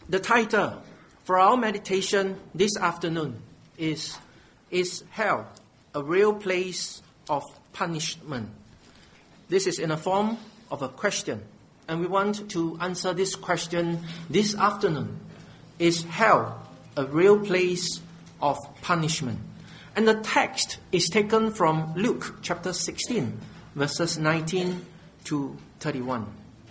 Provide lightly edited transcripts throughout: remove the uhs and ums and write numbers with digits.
The title for our meditation this afternoon is Hell a Real Place of Punishment? This is in a form of a question, and we want to answer this question this afternoon. Is hell a real place of punishment? And the text is taken from Luke chapter 16, verses 19 to 31.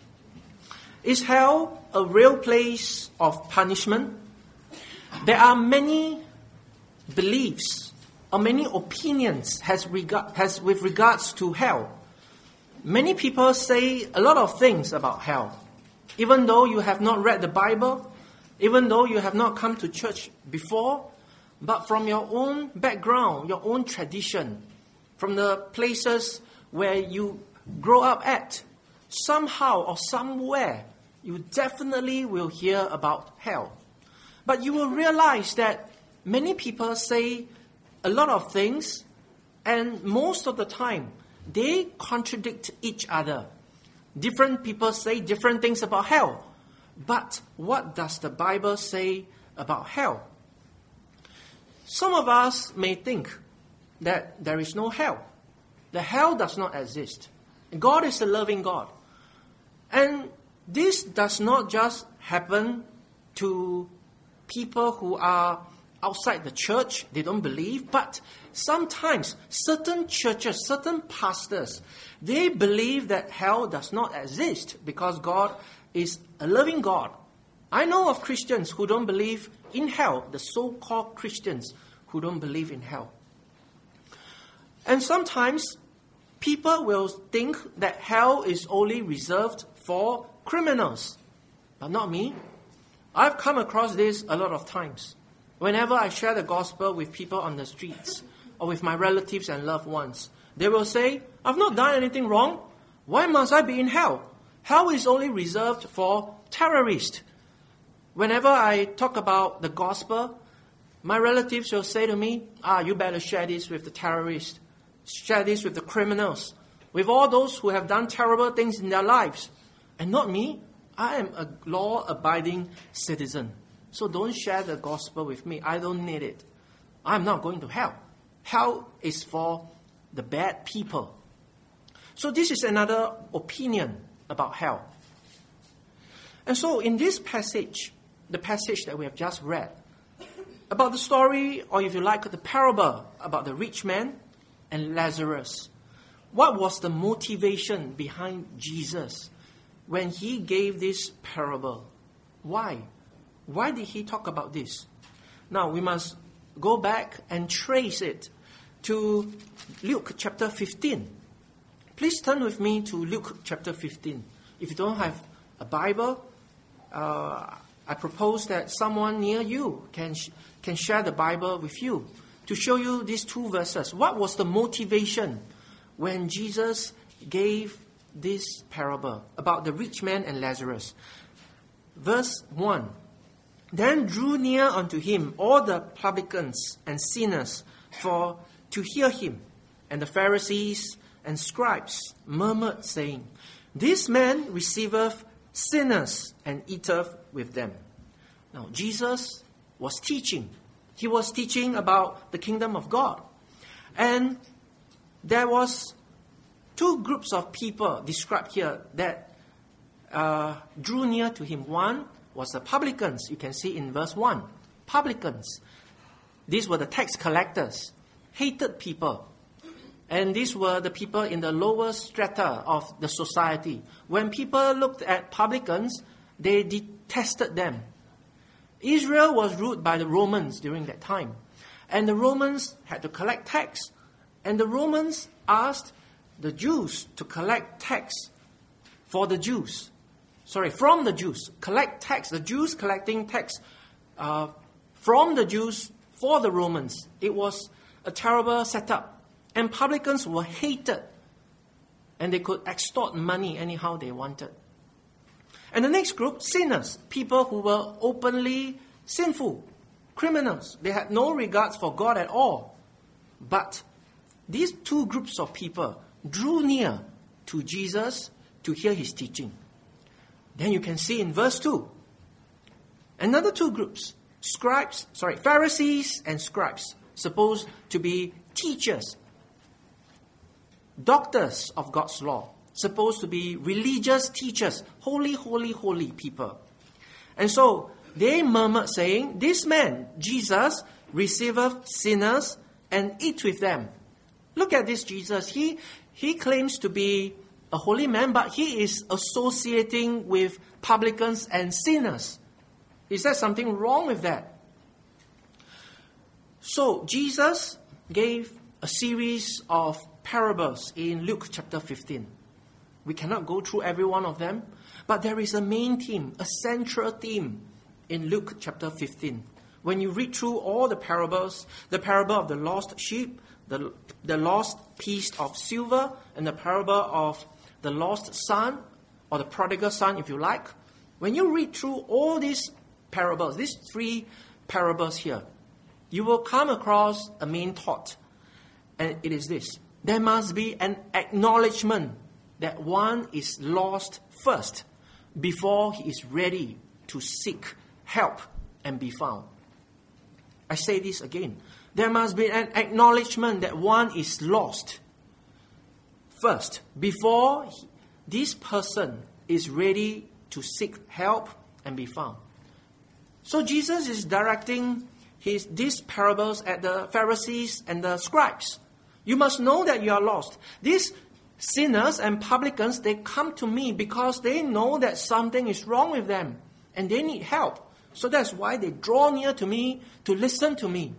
Is hell a real place of punishment? There are many beliefs or many opinions with regards to hell. Many people say a lot of things about hell. Even though you have not read the Bible, even though you have not come to church before, but from your own background, your own tradition, from the places where you grow up at, somehow or somewhere, you definitely will hear about hell. But you will realize that many people say a lot of things, and most of the time, they contradict each other. Different people say different things about hell. But what does the Bible say about hell? Some of us may think that there is no hell. The hell does not exist. God is a loving God. And this does not just happen to people who are outside the church, they don't believe, but sometimes certain churches, certain pastors, they believe that hell does not exist because God is a loving God. I know of Christians who don't believe in hell, the so-called Christians who don't believe in hell. And sometimes people will think that hell is only reserved for criminals, but not me. I've come across this a lot of times. Whenever I share the gospel with people on the streets or with my relatives and loved ones, they will say, I've not done anything wrong. Why must I be in hell? Hell is only reserved for terrorists. Whenever I talk about the gospel, my relatives will say to me, you better share this with the terrorists. Share this with the criminals. With all those who have done terrible things in their lives. And not me. I am a law-abiding citizen. So don't share the gospel with me. I don't need it. I'm not going to hell. Hell is for the bad people. So this is another opinion about hell. And so in this passage, the passage that we have just read, about the story, or if you like, the parable about the rich man and Lazarus, what was the motivation behind Jesus when he gave this parable? Why? Why did he talk about this? Now, we must go back and trace it to Luke chapter 15. Please turn with me to Luke chapter 15. If you don't have a Bible, I propose that someone near you can share the Bible with you to show you these two verses. What was the motivation when Jesus gave this parable about the rich man and Lazarus? Verse 1. Then drew near unto him all the publicans and sinners to hear him. And the Pharisees and scribes murmured, saying, This man receiveth sinners and eateth with them. Now, Jesus was teaching. He was teaching about the kingdom of God. And there was two groups of people described here that drew near to him. One was the publicans. You can see in verse 1. Publicans. These were the tax collectors. Hated people. And these were the people in the lower strata of the society. When people looked at publicans, they detested them. Israel was ruled by the Romans during that time. And the Romans had to collect tax. And the Romans asked the Jews to collect tax from the Jews. Collect tax. The Jews collecting tax from the Jews for the Romans. It was a terrible setup. And publicans were hated. And they could extort money anyhow they wanted. And the next group, sinners. People who were openly sinful. Criminals. They had no regards for God at all. But these two groups of people drew near to Jesus to hear his teaching. Then you can see in verse 2, Another two groups, Pharisees and scribes, supposed to be teachers, doctors of God's law, supposed to be religious teachers, holy, holy, holy people. And so they murmured, saying, "This man, Jesus, receiveth sinners and eat with them." Look at this Jesus. He claims to be a holy man, but he is associating with publicans and sinners. Is there something wrong with that? So Jesus gave a series of parables in Luke chapter 15. We cannot go through every one of them, but there is a main theme, a central theme in Luke chapter 15. When you read through all the parables, the parable of the lost sheep, the lost piece of silver, and the parable of the lost son, or the prodigal son, if you like, when you read through all these parables, these three parables here, you will come across a main thought, and it is this: there must be an acknowledgement that one is lost first before he is ready to seek help and be found. I say this again. There must be an acknowledgement that one is lost first before this person is ready to seek help and be found. So Jesus is directing these parables at the Pharisees and the scribes. You must know that you are lost. These sinners and publicans, they come to me because they know that something is wrong with them and they need help. So that's why they draw near to me to listen to me.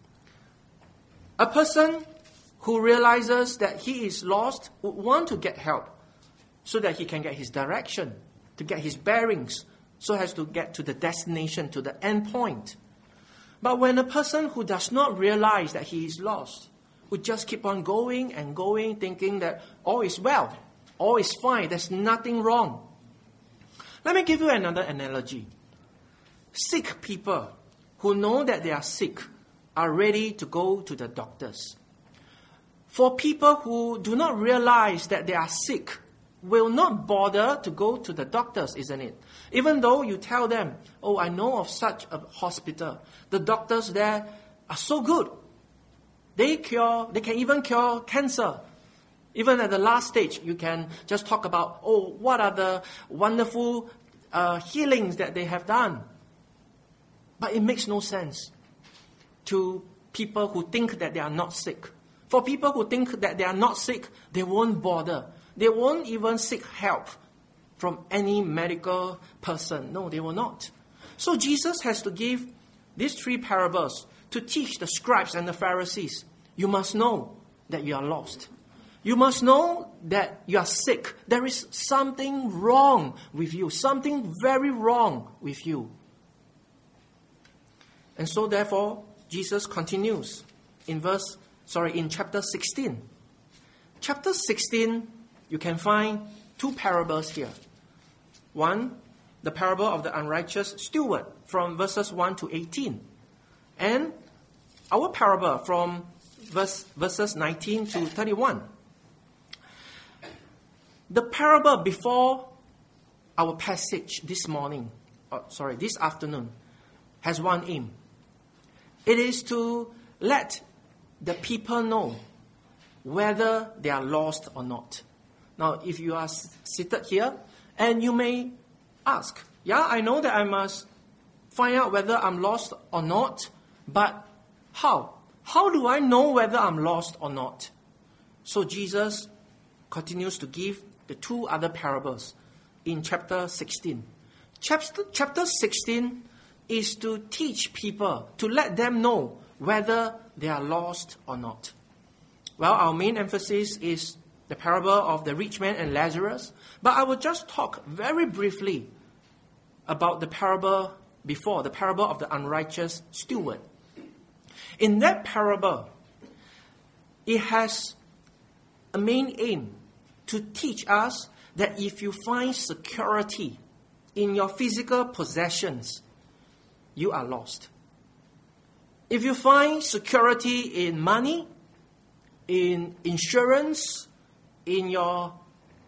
A person who realizes that he is lost would want to get help so that he can get his direction, to get his bearings, so as to get to the destination, to the end point. But when a person who does not realize that he is lost would just keep on going and going, thinking that all is well, all is fine, there's nothing wrong. Let me give you another analogy. Sick people who know that they are sick are ready to go to the doctors. For people who do not realize that they are sick, will not bother to go to the doctors, isn't it? Even though you tell them, "Oh, I know of such a hospital. The doctors there are so good. They can even cure cancer." Even at the last stage, you can just talk about, "Oh, what are the wonderful healings that they have done." But it makes no sense to people who think that they are not sick. For people who think that they are not sick, they won't bother. They won't even seek help from any medical person. No, they will not. So Jesus has to give these three parables to teach the scribes and the Pharisees. You must know that you are lost. You must know that you are sick. There is something wrong with you, something very wrong with you. And so therefore, Jesus continues in chapter 16. Chapter 16, you can find two parables here. One, the parable of the unrighteous steward from verses 1 to 18. And our parable from verses 19 to 31. The parable before our passage this afternoon, has one aim. It is to let the people know whether they are lost or not. Now, if you are seated here, and you may ask, I know that I must find out whether I'm lost or not, but how? How do I know whether I'm lost or not? So Jesus continues to give the two other parables in chapter 16. Chapter 16 is to teach people, to let them know whether they are lost or not. Well, our main emphasis is the parable of the rich man and Lazarus, but I will just talk very briefly about the parable before, the parable of the unrighteous steward. In that parable, it has a main aim to teach us that if you find security in your physical possessions, you are lost. If you find security in money, in insurance, in your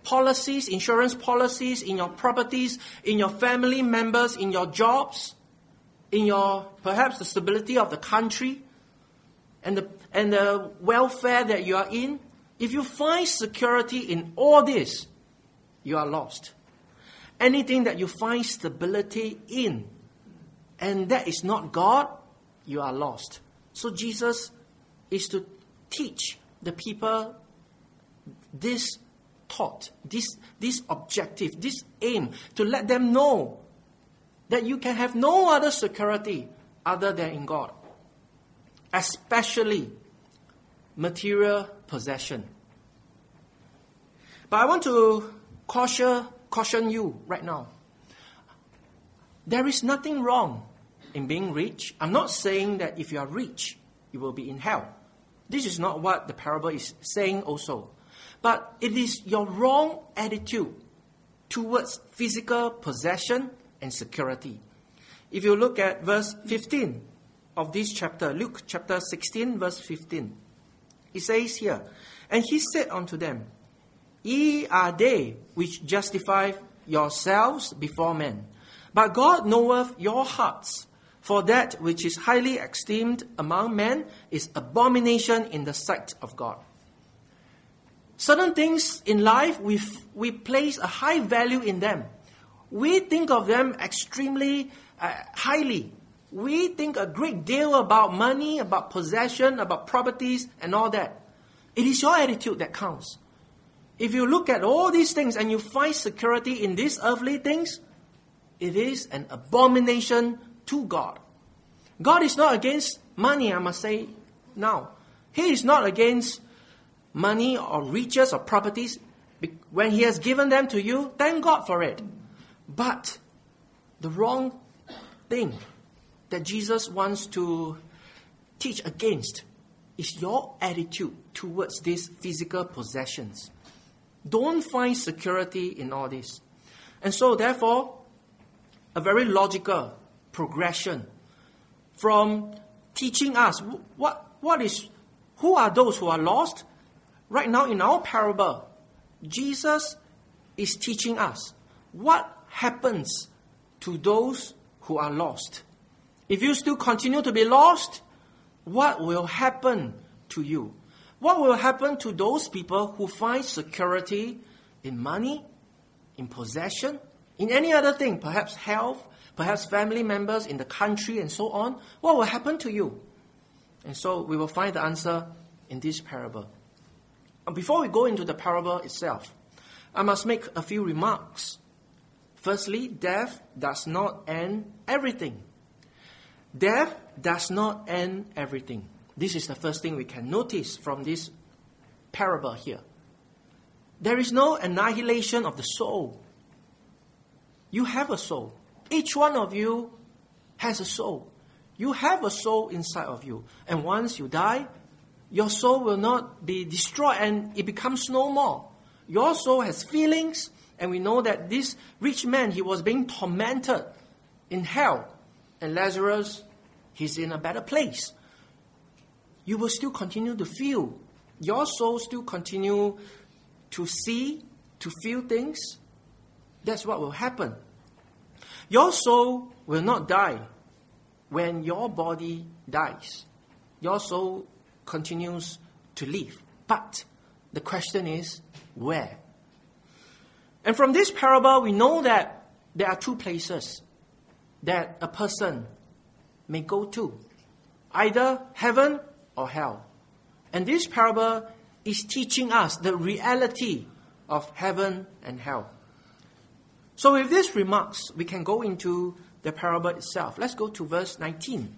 policies, insurance policies, in your properties, in your family members, in your jobs, in your, perhaps the stability of the country and the welfare that you are in, if you find security in all this, you are lost. Anything that you find stability in, and that is not God, you are lost. So Jesus is to teach the people this thought, this objective, this aim, to let them know that you can have no other security other than in God, especially material possession. But I want to caution you right now. There is nothing wrong in being rich. I'm not saying that if you are rich, you will be in hell. This is not what the parable is saying also. But it is your wrong attitude towards physical possession and security. If you look at verse 15 of this chapter, Luke chapter 16, verse 15, it says here, "And he said unto them, Ye are they which justify yourselves before men, but God knoweth your hearts. For that which is highly esteemed among men is abomination in the sight of God." Certain things in life, we place a high value in them. We think of them extremely highly. We think a great deal about money, about possession, about properties, and all that. It is your attitude that counts. If you look at all these things and you find security in these earthly things, it is an abomination to God. God is not against money, I must say now. He is not against money or riches or properties. When He has given them to you, thank God for it. But the wrong thing that Jesus wants to teach against is your attitude towards these physical possessions. Don't find security in all this. And so, therefore, a very logical progression from teaching us who are those who are lost. Right now in our parable, Jesus is teaching us what happens to those who are lost. If you still continue to be lost, what will happen to you? What will happen to those people who find security in money, in possession, in any other thing, perhaps health, perhaps family members in the country and so on? What will happen to you? And so we will find the answer in this parable. Before we go into the parable itself, I must make a few remarks. Firstly, death does not end everything. Death does not end everything. This is the first thing we can notice from this parable here. There is no annihilation of the soul. You have a soul. Each one of you has a soul. You have a soul inside of you. And once you die, your soul will not be destroyed and it becomes no more. Your soul has feelings, and we know that this rich man, he was being tormented in hell. And Lazarus, he's in a better place. You will still continue to feel. Your soul still continue to see, to feel things. That's what will happen. Your soul will not die when your body dies. Your soul continues to live. But the question is, where? And from this parable, we know that there are two places that a person may go to. Either heaven or hell. And this parable is teaching us the reality of heaven and hell. So with these remarks, we can go into the parable itself. Let's go to verse 19.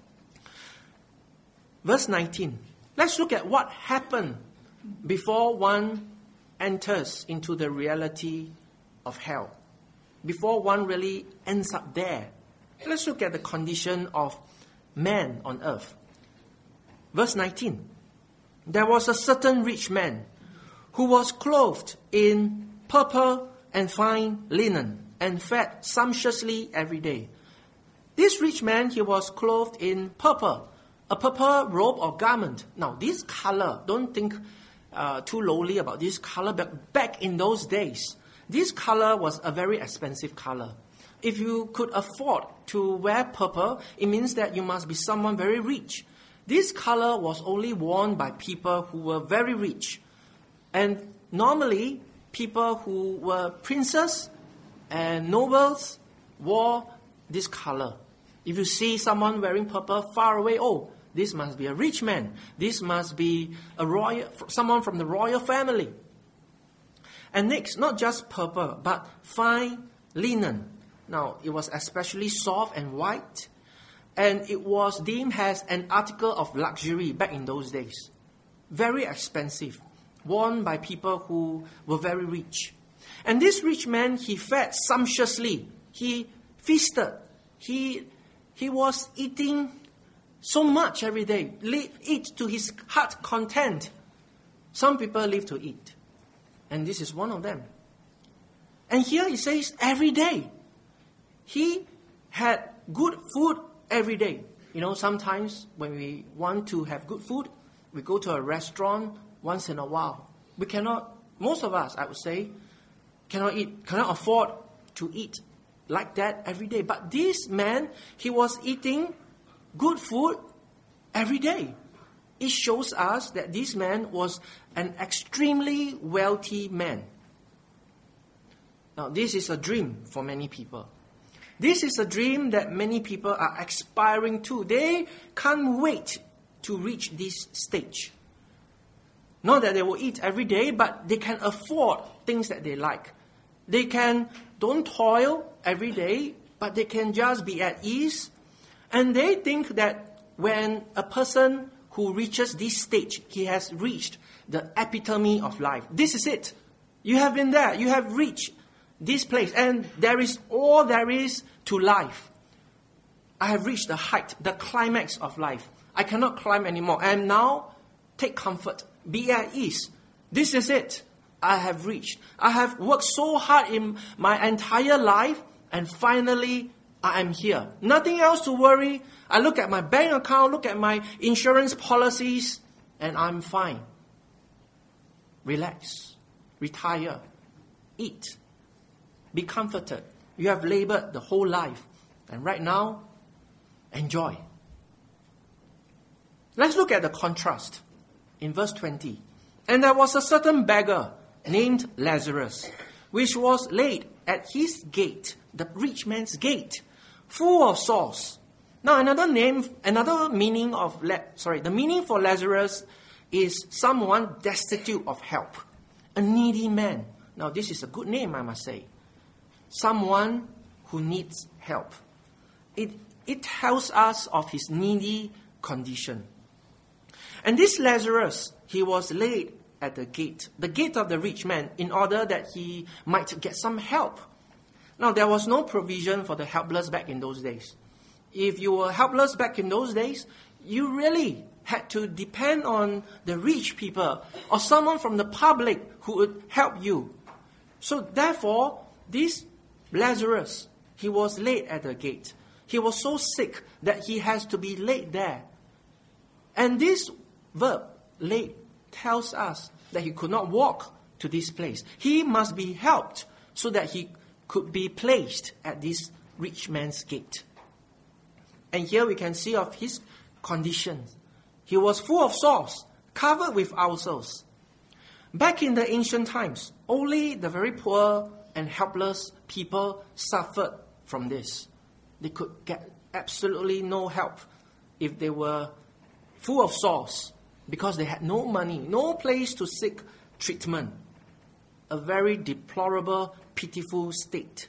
Verse 19. Let's look at what happened before one enters into the reality of hell. Before one really ends up there. Let's look at the condition of man on earth. Verse 19. There was a certain rich man who was clothed in purple and fine linen and fed sumptuously every day. This rich man, he was clothed in purple, a purple robe or garment. Now, this color, don't think too lowly about this color, but back in those days, this color was a very expensive color. If you could afford to wear purple, it means that you must be someone very rich. This color was only worn by people who were very rich. And normally, people who were princes and nobles wore this color. If you see someone wearing purple far away, oh, this must be a rich man. This must be someone from the royal family. And next, not just purple, but fine linen. Now, it was especially soft and white, and it was deemed as an article of luxury back in those days. Very expensive, worn by people who were very rich. And this rich man, he fed sumptuously. He feasted. He was eating so much every day. Eat to his heart content. Some people live to eat. And this is one of them. And here he says every day. He had good food every day. You know, sometimes when we want to have good food, we go to a restaurant once in a while. We cannot, most of us, I would say, cannot afford to eat like that every day. But this man, he was eating good food every day. It shows us that this man was an extremely wealthy man. Now, this is a dream for many people. This is a dream that many people are aspiring to. They can't wait to reach this stage. Not that they will eat every day, but they can afford things that they like. They don't toil every day, but they can just be at ease. And they think that when a person who reaches this stage, he has reached the epitome of life. This is it. You have been there. You have reached this place, and there is all there is to life. I have reached the height, the climax of life. I cannot climb anymore. And now, take comfort. Be at ease. This is it. I have reached. I have worked so hard in my entire life, and finally, I am here. Nothing else to worry. I look at my bank account, look at my insurance policies, and I'm fine. Relax. Retire. Eat. Be comforted. You have labored the whole life. And right now, enjoy. Let's look at the contrast in verse 20. And there was a certain beggar named Lazarus, which was laid at his gate, the rich man's gate, full of sores. Now, the meaning for Lazarus is someone destitute of help, a needy man. Now, this is a good name, I must say. Someone who needs help. It tells us of his needy condition. And this Lazarus, he was laid at the gate of the rich man, in order that he might get some help. Now, there was no provision for the helpless back in those days. If you were helpless back in those days, you really had to depend on the rich people or someone from the public who would help you. So therefore, this Lazarus, he was laid at the gate. He was so sick that he has to be laid there. And this verb, laid, tells us that he could not walk to this place. He must be helped so that he could be placed at this rich man's gate. And here we can see of his condition. He was full of sores, covered with ulcers. Back in the ancient times, only the very poor and helpless people suffered from this. They could get absolutely no help if they were full of sores, because they had no money, no place to seek treatment. A very deplorable, pitiful state.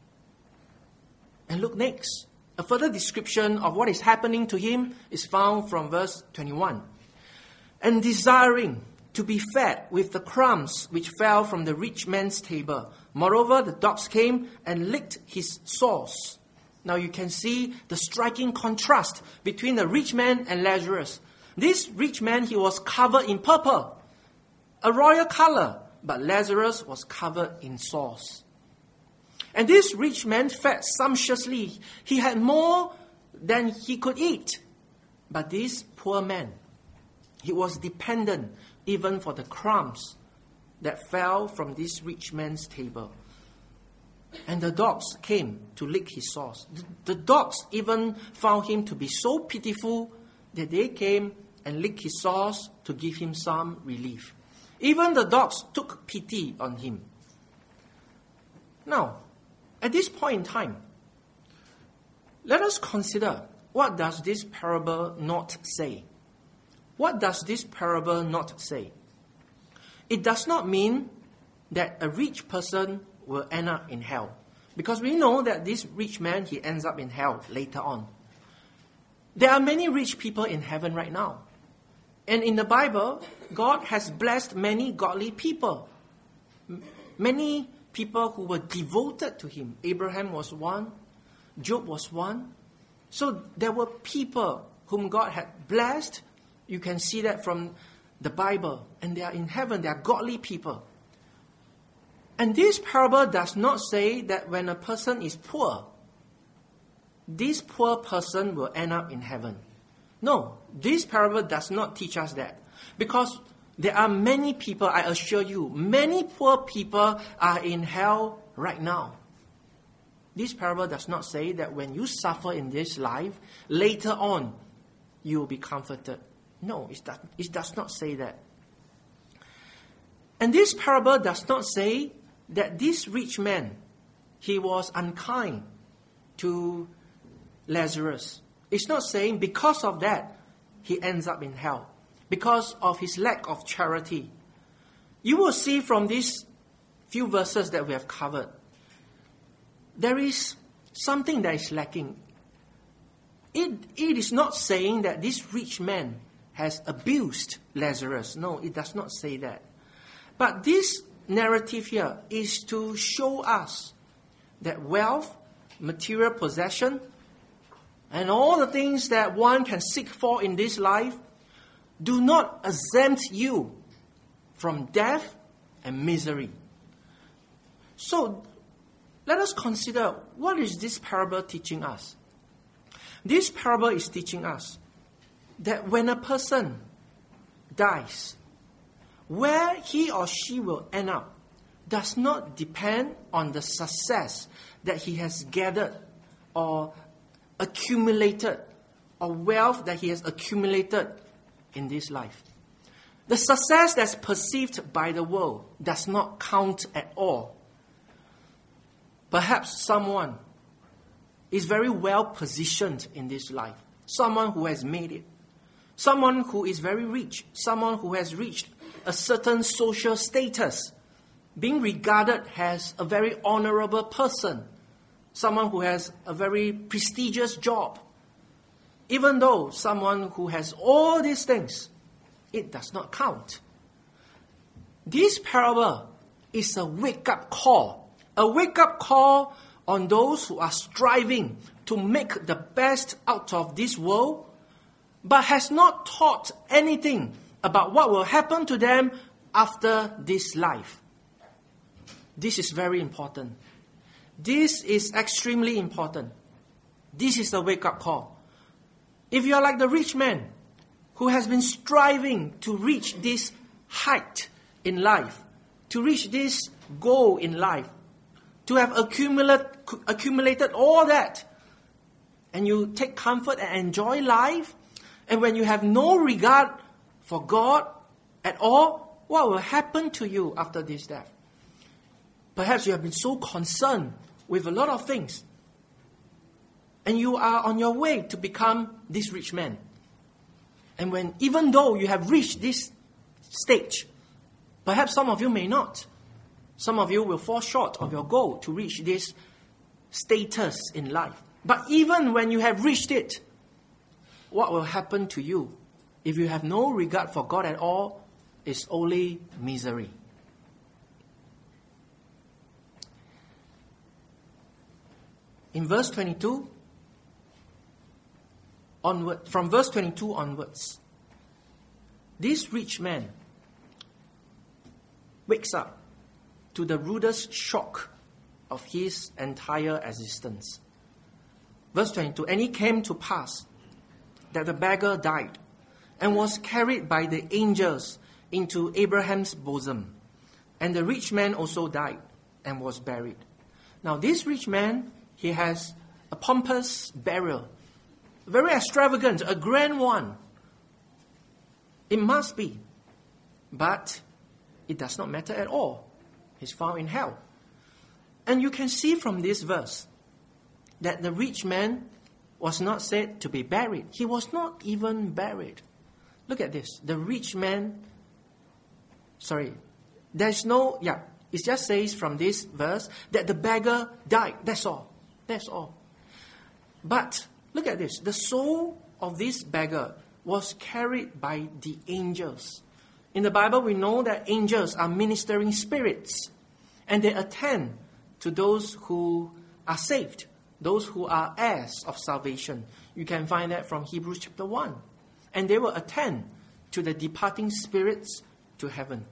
And look next. A further description of what is happening to him is found from verse 21. And desiring to be fed with the crumbs which fell from the rich man's table. Moreover, the dogs came and licked his sores. Now you can see the striking contrast between the rich man and Lazarus. This rich man, he was covered in purple, a royal color, but Lazarus was covered in sores. And this rich man fed sumptuously. He had more than he could eat. But this poor man, he was dependent even for the crumbs that fell from this rich man's table. And the dogs came to lick his sores. The dogs even found him to be so pitiful that they came and licked his sores to give him some relief. Even the dogs took pity on him. Now, at this point in time, let us consider, what does this parable not say? What does this parable not say? It does not mean that a rich person will end up in hell. Because we know that this rich man, he ends up in hell later on. There are many rich people in heaven right now. And in the Bible, God has blessed many godly people. Many people who were devoted to him. Abraham was one. Job was one. So there were people whom God had blessed. You can see that from the Bible. And they are in heaven. They are godly people. And this parable does not say that when a person is poor, this poor person will end up in heaven. No, this parable does not teach us that. Because there are many people, I assure you, many poor people are in hell right now. This parable does not say that when you suffer in this life, later on, you will be comforted. No, it does not say that. And this parable does not say that this rich man, he was unkind to Lazarus. It's not saying because of that, he ends up in hell. Because of his lack of charity. You will see from these few verses that we have covered, there is something that is lacking. It is not saying that this rich man has abused Lazarus. No, it does not say that. But this narrative here is to show us that wealth, material possession, and all the things that one can seek for in this life do not exempt you from death and misery. So, let us consider, what is this parable teaching us? This parable is teaching us that when a person dies, where he or she will end up does not depend on the success that he has gathered or accumulated, or wealth that he has accumulated in this life. The success that's perceived by the world does not count at all. Perhaps someone is very well positioned in this life. Someone who has made it. Someone who is very rich. Someone who has reached a certain social status. Being regarded as a very honorable person. Someone who has a very prestigious job. Even though someone who has all these things, it does not count. This parable is a wake-up call. A wake-up call on those who are striving to make the best out of this world, but has not taught anything about what will happen to them after this life. This is very important. This is extremely important. This is a wake-up call. If you are like the rich man who has been striving to reach this height in life, to reach this goal in life, to have accumulated all that, and you take comfort and enjoy life, and when you have no regard for God at all, what will happen to you after this death? Perhaps you have been so concerned with a lot of things, and you are on your way to become this rich man. And even though you have reached this stage, perhaps some of you may not. Some of you will fall short of your goal to reach this status in life. But even when you have reached it, what will happen to you if you have no regard for God at all is only misery. In verse 22, from verse 22 onwards, this rich man wakes up to the rudest shock of his entire existence. Verse 22, and it came to pass that the beggar died and was carried by the angels into Abraham's bosom. And the rich man also died and was buried. Now this rich man, he has a pompous burial, very extravagant, a grand one. It must be. But it does not matter at all. He's found in hell. And you can see from this verse that the rich man was not said to be buried. He was not even buried. Look at this. The rich man, it just says from this verse that the beggar died. That's all. That's all. But look at this. The soul of this beggar was carried by the angels. In the Bible, we know that angels are ministering spirits, and they attend to those who are saved, those who are heirs of salvation. You can find that from Hebrews chapter 1. And they will attend to the departing spirits to heaven.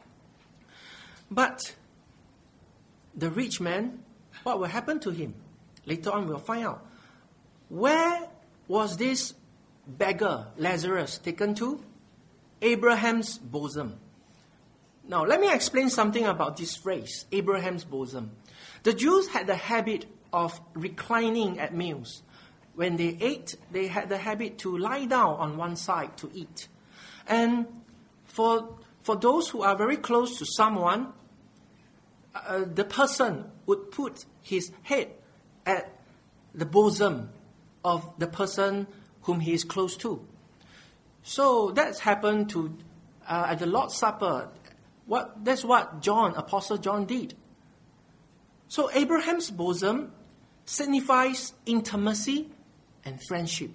But the rich man, what will happen to him? Later on we'll find out. Where was this beggar, Lazarus, taken to? Abraham's bosom. Now, let me explain something about this phrase, Abraham's bosom. The Jews had the habit of reclining at meals. When they ate, they had the habit to lie down on one side to eat. And for those who are very close to someone, the person would put his head at the bosom of the person whom he is close to. So that's happened to at the Lord's Supper. That's what Apostle John did. So Abraham's bosom signifies intimacy and friendship.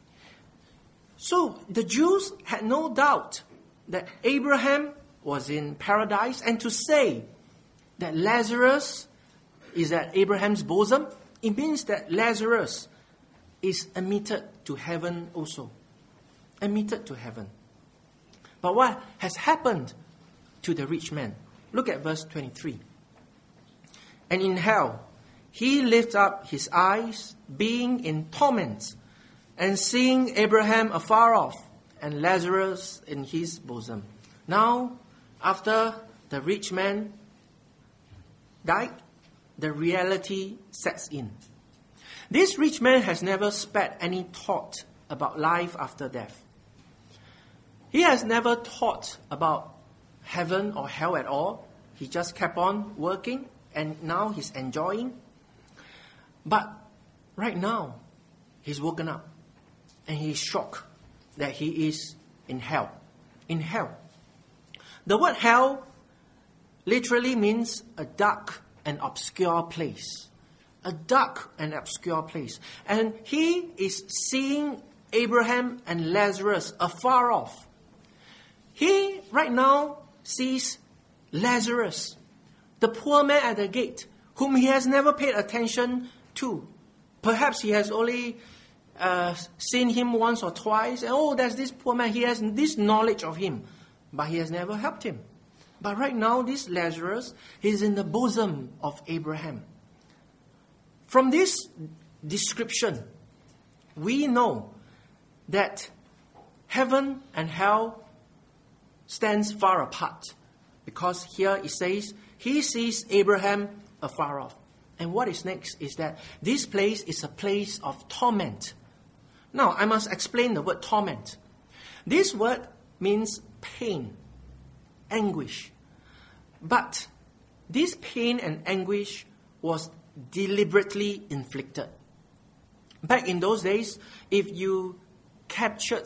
So the Jews had no doubt that Abraham was in paradise, and to say that Lazarus is at Abraham's bosom, it means that Lazarus is admitted to heaven also. Admitted to heaven. But what has happened to the rich man? Look at verse 23. And in hell, he lifted up his eyes, being in torments, and seeing Abraham afar off, and Lazarus in his bosom. Now, after the rich man died, the reality sets in. This rich man has never spared any thought about life after death. He has never thought about heaven or hell at all. He just kept on working, and now he's enjoying. But right now, he's woken up, and he is shocked that he is in hell. In hell. The word hell literally means a dark and obscure place. A dark and obscure place. And he is seeing Abraham and Lazarus afar off. He right now sees Lazarus, the poor man at the gate, whom he has never paid attention to. Perhaps he has only seen him once or twice. And, there's this poor man. He has this knowledge of him, but he has never helped him. But right now, this Lazarus is in the bosom of Abraham. From this description, we know that heaven and hell stands far apart, because here it says he sees Abraham afar off. And what is next is that this place is a place of torment. Now, I must explain the word torment. This word means pain, anguish. But this pain and anguish was deliberately inflicted. Back in those days, if you captured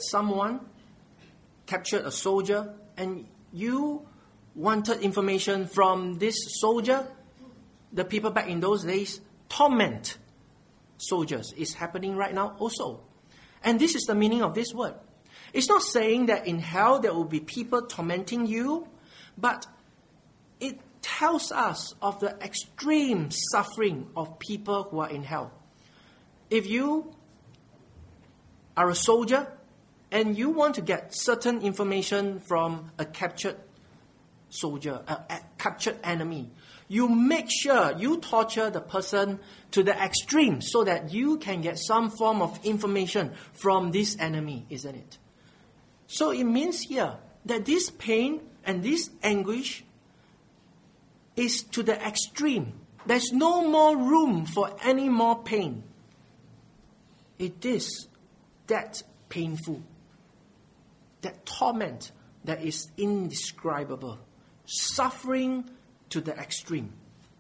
a soldier, and you wanted information from this soldier, the people back in those days torment soldiers. It's happening right now also. And this is the meaning of this word. It's not saying that in hell there will be people tormenting you, but it tells us of the extreme suffering of people who are in hell. If you are a soldier and you want to get certain information from a captured soldier, a captured enemy, you make sure you torture the person to the extreme so that you can get some form of information from this enemy, isn't it? So it means here that this pain and this anguish is to the extreme There's no more room for any more pain. It is that painful, that torment that is indescribable, suffering to the extreme.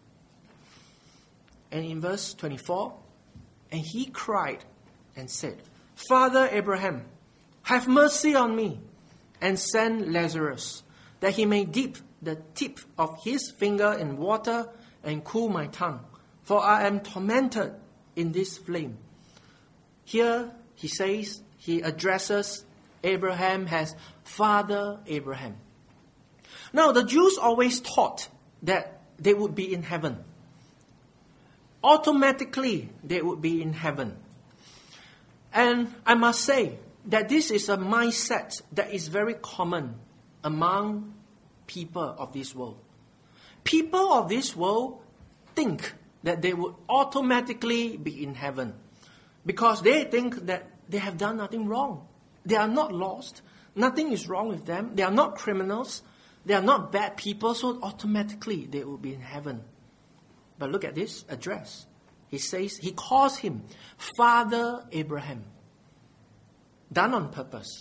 And in verse 24, and he cried and said, Father Abraham, have mercy on me, and send Lazarus, that he may dip the tip of his finger in water and cool my tongue, for I am tormented in this flame. Here he says, he addresses Abraham as Father Abraham. Now the Jews always thought that they would be in heaven. Automatically they would be in heaven. And I must say that this is a mindset that is very common among people of this world. People of this world think that they would automatically be in heaven because they think that they have done nothing wrong. They are not lost. Nothing is wrong with them. They are not criminals. They are not bad people, so automatically they will be in heaven. But look at this address. He says, he calls him Father Abraham. Done on purpose.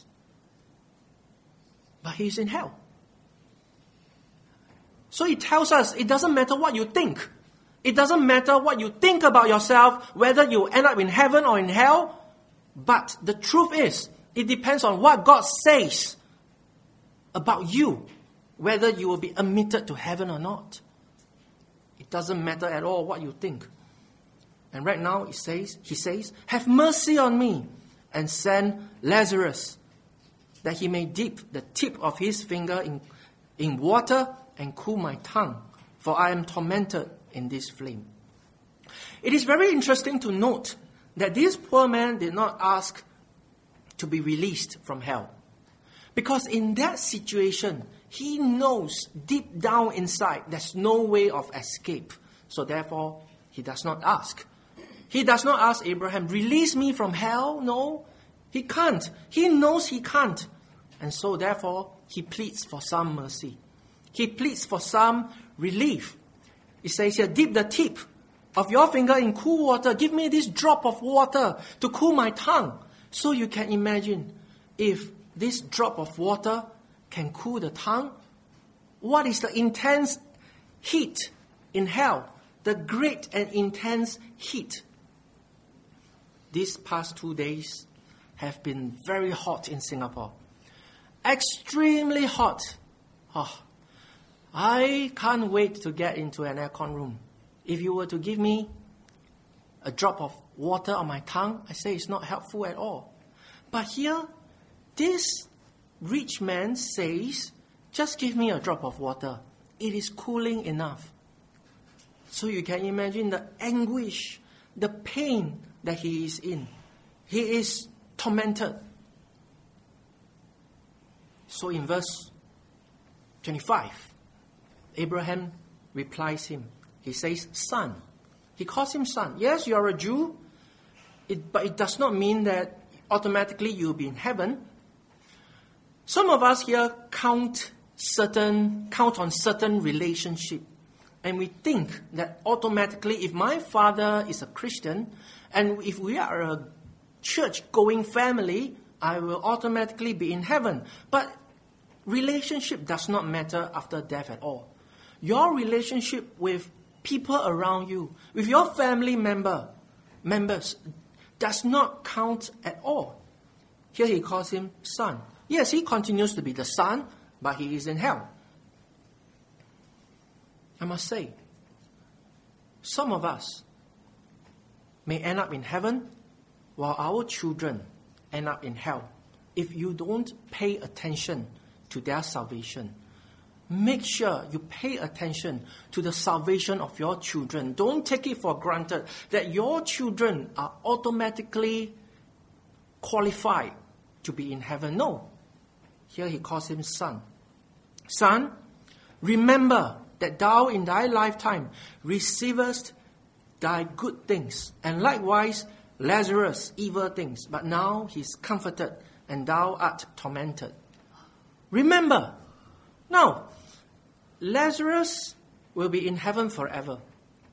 But he's in hell. So he tells us it doesn't matter what you think. It doesn't matter what you think about yourself, whether you end up in heaven or in hell. But the truth is, it depends on what God says about you, whether you will be admitted to heaven or not. It doesn't matter at all what you think. And right now he says, have mercy on me and send Lazarus, that he may dip the tip of his finger in water and cool my tongue, for I am tormented in this flame. It is very interesting to note that this poor man did not ask to be released from hell. Because in that situation, he knows deep down inside there's no way of escape. So therefore, he does not ask. He does not ask Abraham, release me from hell. No, he can't. He knows he can't. And so therefore, he pleads for some mercy. He pleads for some relief. He says here, dip the tip of your finger in cool water. Give me this drop of water to cool my tongue. So you can imagine, if this drop of water can cool the tongue, what is the intense heat in hell? The great and intense heat. These past 2 days have been very hot in Singapore. Extremely hot. Oh, I can't wait to get into an aircon room. If you were to give me a drop of water on my tongue, I say it's not helpful at all. But here, this rich man says, just give me a drop of water. It is cooling enough. So you can imagine the anguish, the pain that he is in. He is tormented. So in verse 25, Abraham replies him. He says, son. He calls him son. Yes, you are a Jew, but it does not mean that automatically you'll be in heaven. Some of us here count on certain relationship. And we think that automatically, if my father is a Christian, and if we are a church-going family, I will automatically be in heaven. But relationship does not matter after death at all. Your relationship with people around you, with your family members, does not count at all. Here he calls him son. Yes, he continues to be the son, but he is in hell. I must say, some of us may end up in heaven while our children end up in hell. If you don't pay attention to their salvation, make sure you pay attention to the salvation of your children. Don't take it for granted that your children are automatically qualified to be in heaven. No. Here he calls him son. Son, remember that thou in thy lifetime receivest thy good things, and likewise Lazarus evil things. But now he is comforted, and thou art tormented. Remember. Now, Lazarus will be in heaven forever.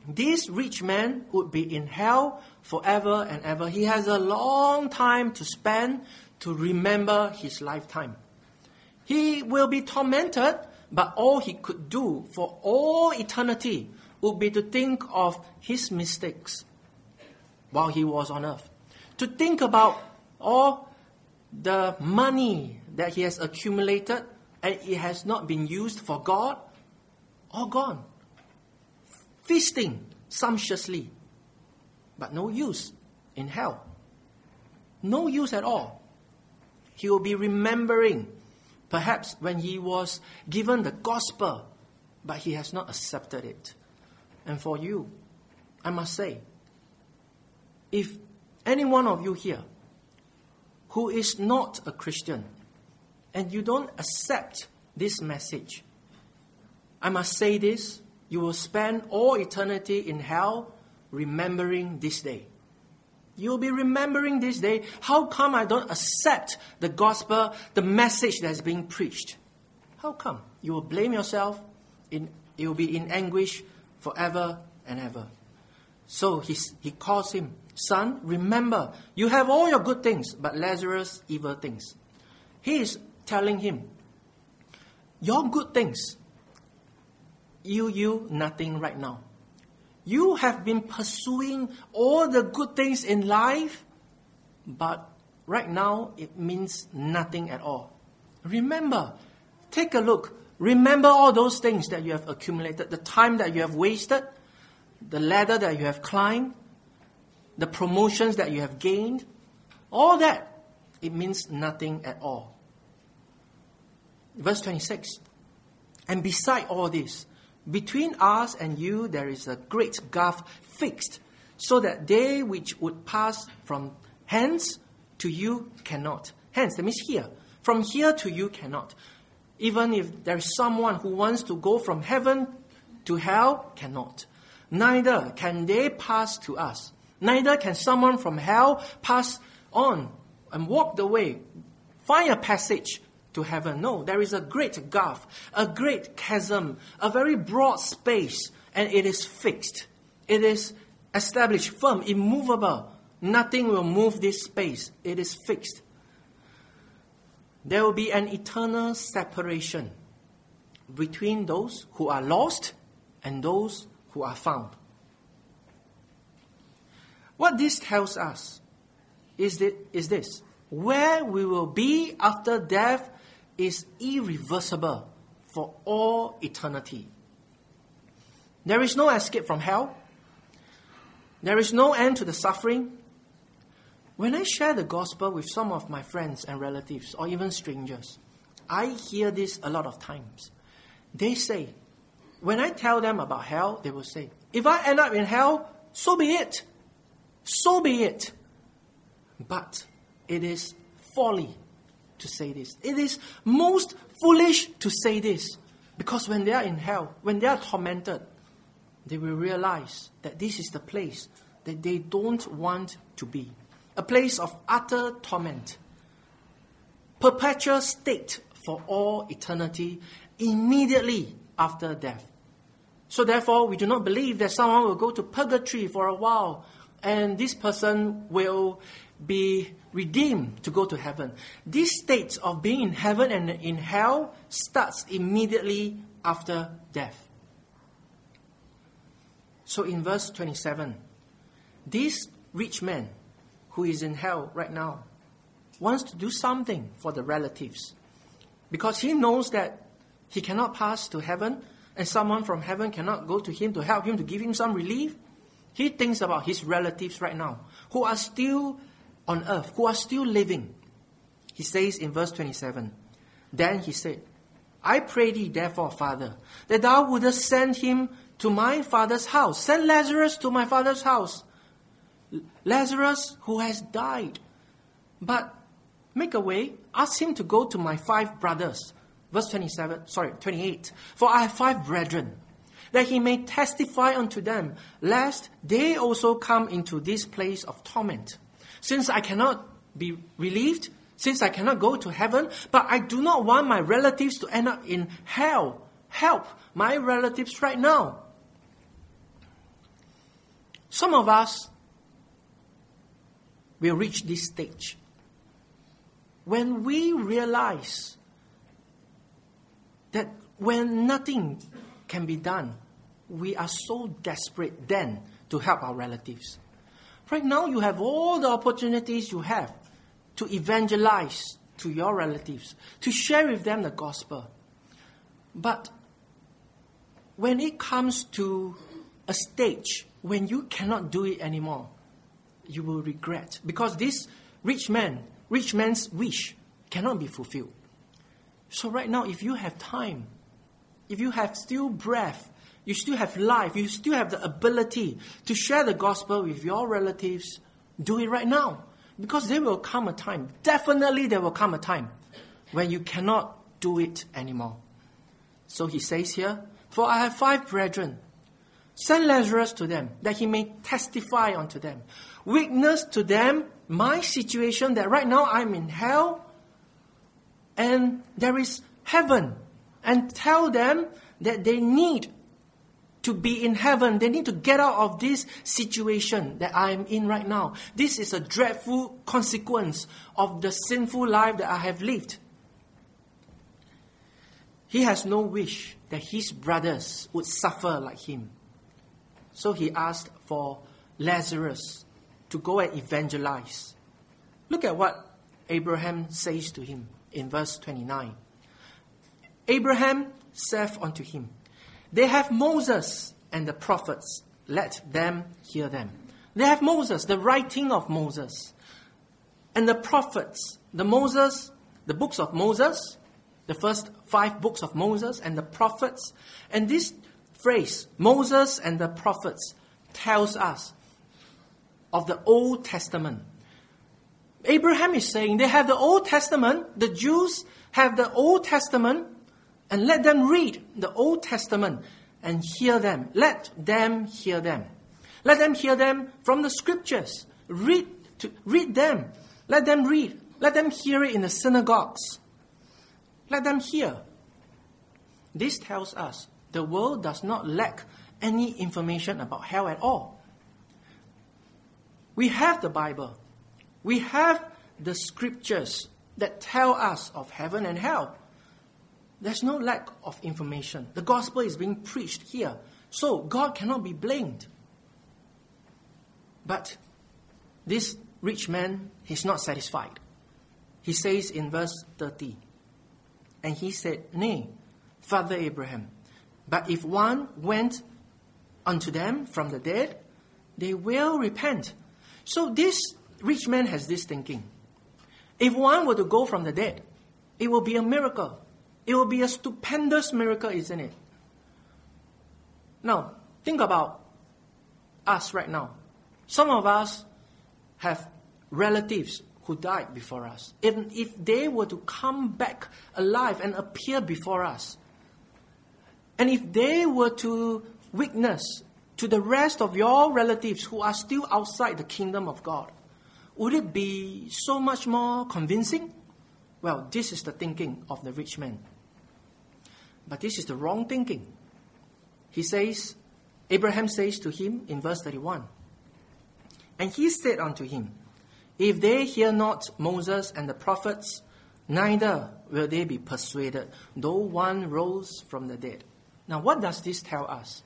this rich man would be in hell forever and ever. He has a long time to spend to remember his lifetime. He will be tormented, but all he could do for all eternity would be to think of his mistakes while he was on earth. To think about all the money that he has accumulated and it has not been used for God, all gone. Feasting sumptuously, but no use in hell. No use at all. He will be remembering perhaps when he was given the gospel, but he has not accepted it. And for you, I must say, if any one of you here who is not a Christian and you don't accept this message, I must say this, you will spend all eternity in hell remembering this day. You will be remembering this day. How come I don't accept the gospel, the message that is being preached? How come? You will blame yourself. You will be in anguish forever and ever. So he calls him, son, remember, you have all your good things, but Lazarus evil things. He is telling him, your good things, you nothing right now. You have been pursuing all the good things in life, but right now it means nothing at all. Remember, take a look. Remember all those things that you have accumulated, the time that you have wasted, the ladder that you have climbed, the promotions that you have gained. All that, it means nothing at all. Verse 26. And beside all this, between us and you there is a great gulf fixed, so that they which would pass from hence to you cannot. Hence, that means here. From here to you cannot. Even if there is someone who wants to go from heaven to hell, cannot. Neither can they pass to us. Neither can someone from hell pass on and walk the way, find a passage to heaven. No, there is a great gulf, a great chasm, a very broad space, and it is fixed. It is established, firm, immovable. Nothing will move this space. It is fixed. There will be an eternal separation between those who are lost and those who are found. What this tells us is this. Where we will be after death is irreversible for all eternity. There is no escape from hell. There is no end to the suffering. When I share the gospel with some of my friends and relatives, or even strangers, I hear this a lot of times. They say, when I tell them about hell, they will say, if I end up in hell, so be it. So be it. But it is folly to say this. It is most foolish to say this. Because when they are in hell, when they are tormented, they will realize that this is the place that they don't want to be. A place of utter torment. Perpetual state for all eternity immediately after death. So therefore, we do not believe that someone will go to purgatory for a while and this person will be redeemed to go to heaven. This state of being in heaven and in hell starts immediately after death. So in verse 27, this rich man who is in hell right now wants to do something for the relatives because he knows that he cannot pass to heaven and someone from heaven cannot go to him to help him, to give him some relief. He thinks about his relatives right now who are still on earth, who are still living. He says in verse 27, then he said, I pray thee therefore, Father, that thou wouldest send him to my father's house. Send Lazarus to my father's house. Lazarus who has died. But make a way, ask him to go to my 5 brothers. Verse 28. For I have 5 brethren, that he may testify unto them, lest they also come into this place of torment. Since I cannot be relieved, since I cannot go to heaven, but I do not want my relatives to end up in hell. Help my relatives right now. Some of us will reach this stage when we realize that when nothing can be done, we are so desperate then to help our relatives. Right now, you have all the opportunities you have to evangelize to your relatives, to share with them the gospel. But when it comes to a stage when you cannot do it anymore, you will regret. Because this rich man's wish cannot be fulfilled. So right now, if you have time, if you have still breath, you still have life, you still have the ability to share the gospel with your relatives, do it right now. Because there will come a time, definitely there will come a time, when you cannot do it anymore. So he says here, "For I have 5 brethren. Send Lazarus to them, that he may testify unto them. Witness to them my situation, that right now I'm in hell, and there is heaven. And tell them that they need to be in heaven. They need to get out of this situation that I'm in right now. This is a dreadful consequence of the sinful life that I have lived." He has no wish that his brothers would suffer like him. So he asked for Lazarus to go and evangelize. Look at what Abraham says to him in verse 29. Abraham saith unto him, "They have Moses and the prophets. Let them hear them." They have Moses, the writing of Moses. And the prophets, the books of Moses, the first 5 books of Moses and the prophets. And this phrase, Moses and the prophets, tells us of the Old Testament. Abraham is saying they have the Old Testament, the Jews have the Old Testament, and let them read the Old Testament and hear them. Let them hear them. Let them hear them from the Scriptures. Read them. Let them read. Let them hear it in the synagogues. Let them hear. This tells us the world does not lack any information about hell at all. We have the Bible. We have the Scriptures that tell us of heaven and hell. There's no lack of information. The gospel is being preached here. So God cannot be blamed. But this rich man is not satisfied. He says in verse 30, "And he said, Nay, Father Abraham, but if one went unto them from the dead, they will repent." So this rich man has this thinking. If one were to go from the dead, it will be a miracle. It will be a stupendous miracle, isn't it? Now, think about us right now. Some of us have relatives who died before us. If they were to come back alive and appear before us, and if they were to witness to the rest of your relatives who are still outside the kingdom of God, would it be so much more convincing? Well, this is the thinking of the rich man. But this is the wrong thinking. Abraham says to him in verse 31, "And he said unto him, If they hear not Moses and the prophets, neither will they be persuaded, though one rose from the dead." Now, what does this tell us?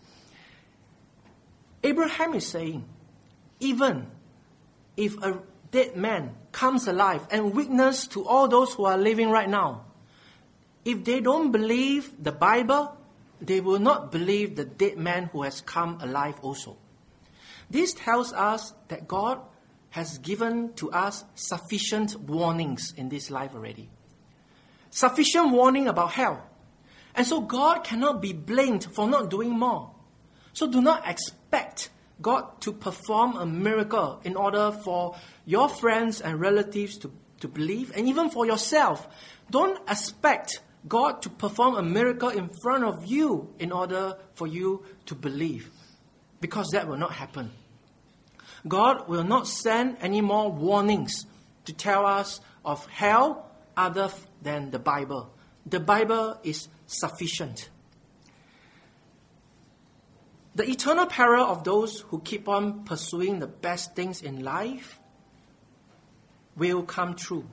Abraham is saying, even if a dead man comes alive and witness to all those who are living right now, if they don't believe the Bible, they will not believe the dead man who has come alive also. This tells us that God has given to us sufficient warnings in this life already. Sufficient warning about hell. And so God cannot be blamed for not doing more. So do not expect God to perform a miracle in order for your friends and relatives to believe, and even for yourself. Don't expect God to perform a miracle in front of you in order for you to believe, because that will not happen. God will not send any more warnings to tell us of hell other than the Bible. The Bible is sufficient. The eternal peril of those who keep on pursuing the best things in life will come true.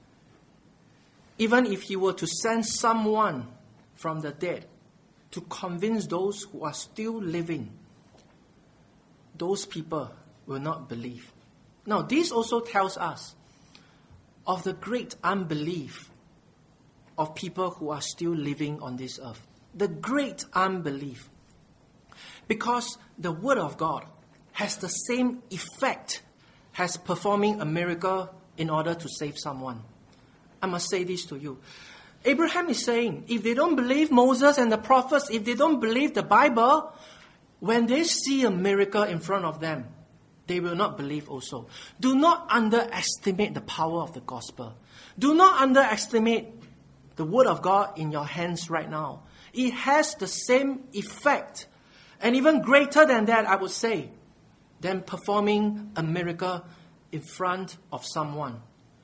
Even if he were to send someone from the dead to convince those who are still living, those people will not believe. Now, this also tells us of the great unbelief of people who are still living on this earth. The great unbelief. Because the Word of God has the same effect as performing a miracle in order to save someone. I must say this to you. Abraham is saying, if they don't believe Moses and the prophets, if they don't believe the Bible, when they see a miracle in front of them, they will not believe also. Do not underestimate the power of the gospel. Do not underestimate the Word of God in your hands right now. It has the same effect, and even greater than that, I would say, than performing a miracle in front of someone.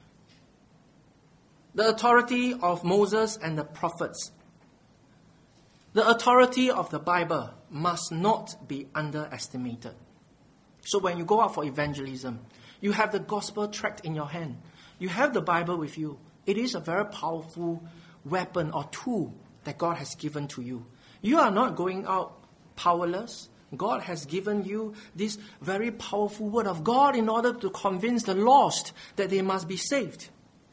The authority of Moses and the prophets, the authority of the Bible must not be underestimated. So when you go out for evangelism, you have the gospel tract in your hand. You have the Bible with you. It is a very powerful weapon or tool that God has given to you. You are not going out powerless. God has given you this very powerful Word of God in order to convince the lost that they must be saved.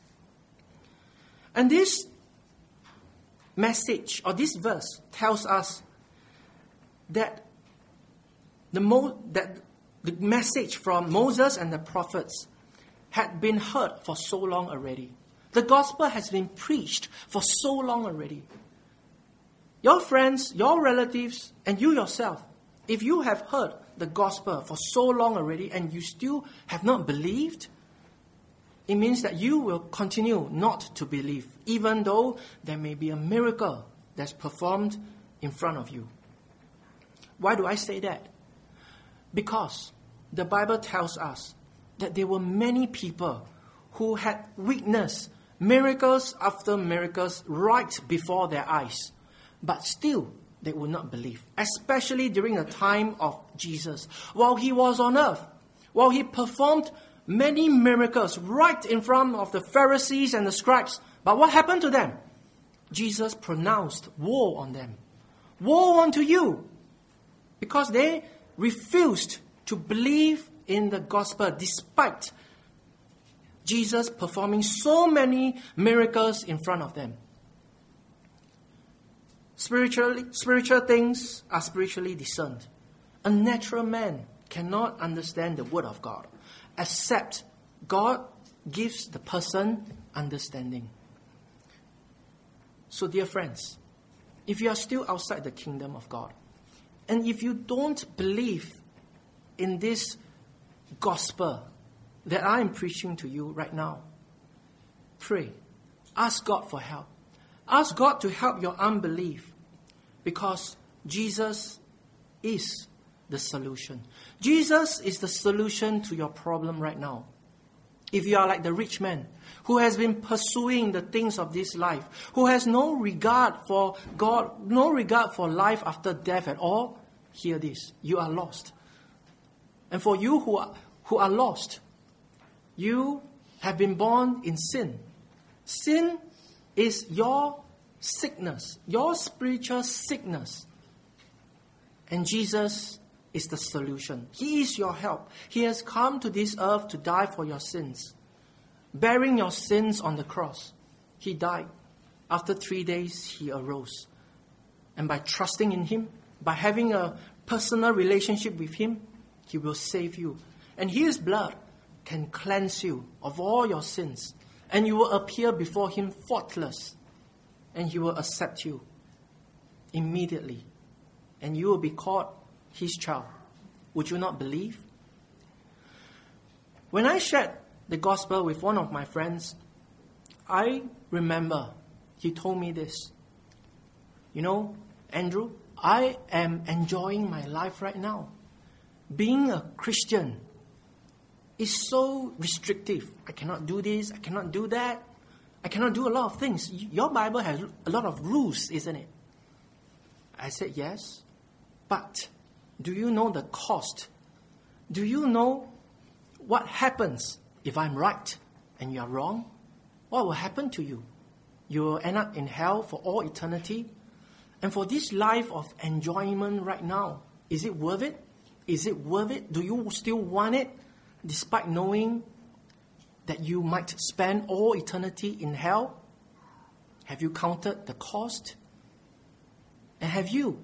And this message or this verse tells us that the message from Moses and the prophets had been heard for so long already. The gospel has been preached for so long already. Your friends, your relatives, and you yourself, if you have heard the gospel for so long already and you still have not believed, it means that you will continue not to believe, even though there may be a miracle that's performed in front of you. Why do I say that? Because the Bible tells us that there were many people who had witnessed miracles after miracles right before their eyes, but still they would not believe, especially during the time of Jesus. While he was on earth, while he performed many miracles right in front of the Pharisees and the scribes, but what happened to them? Jesus pronounced woe on them. Woe unto you! Because they refused to believe in the gospel despite Jesus performing so many miracles in front of them. Spiritual things are spiritually discerned. A natural man cannot understand the Word of God, except God gives the person understanding. So, dear friends, if you are still outside the kingdom of God, and if you don't believe in this gospel that I am preaching to you right now, pray. Ask God for help. Ask God to help your unbelief, because Jesus is the solution. Jesus is the solution to your problem right now. If you are like the rich man who has been pursuing the things of this life, who has no regard for God, no regard for life after death at all, hear this: you are lost. And for you who are lost, you have been born in sin. Sin is your sickness, your spiritual sickness. And Jesus is the solution. He is your help. He has come to this earth to die for your sins, bearing your sins on the cross. He died. After 3 days, he arose. And by trusting in him, by having a personal relationship with him, he will save you. And his blood can cleanse you of all your sins. And you will appear before him faultless. And he will accept you immediately. And you will be called his child. Would you not believe? When I shared the gospel with one of my friends, I remember he told me this: you know, Andrew, I am enjoying my life right now. Being a Christian is so restrictive. I cannot do this, I cannot do that. I cannot do a lot of things. Your Bible has a lot of rules, isn't it? I said, yes. But Do you know the cost? Do you know what happens if I'm right and you are wrong? What will happen to you? You will end up in hell for all eternity. And for this life of enjoyment right now, is it worth it? Is it worth it? Do you still want it despite knowing that you might spend all eternity in hell? Have you counted the cost? And have you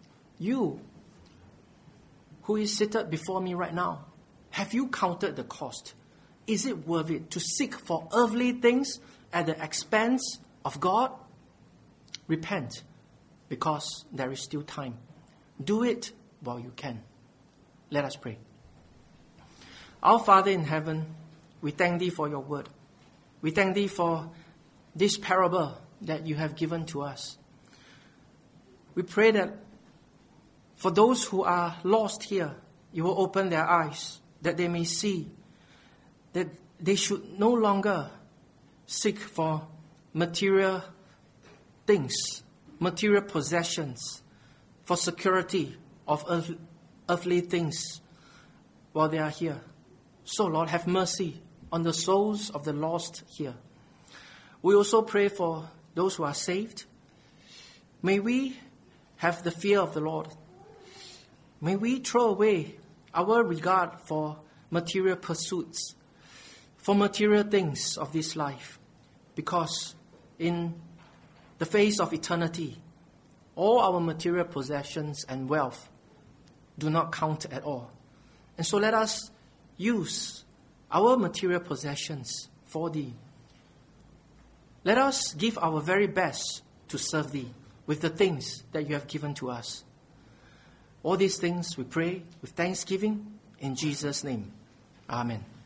who is seated before me right now, have you counted the cost? Is it worth it to seek for earthly things at the expense of God? Repent, because there is still time. Do it while you can. Let us pray. Our Father in heaven, we thank Thee for Your word. We thank Thee for this parable that You have given to us. We pray that for those who are lost here, You will open their eyes, that they may see that they should no longer seek for material things, material possessions, for security of earthly things while they are here. So, Lord, have mercy on the souls of the lost here. We also pray for those who are saved. May we have the fear of the Lord. May we throw away our regard for material pursuits, for material things of this life, because in the face of eternity, all our material possessions and wealth do not count at all. And so let us use our material possessions for Thee. Let us give our very best to serve Thee with the things that You have given to us. All these things we pray with thanksgiving in Jesus' name. Amen.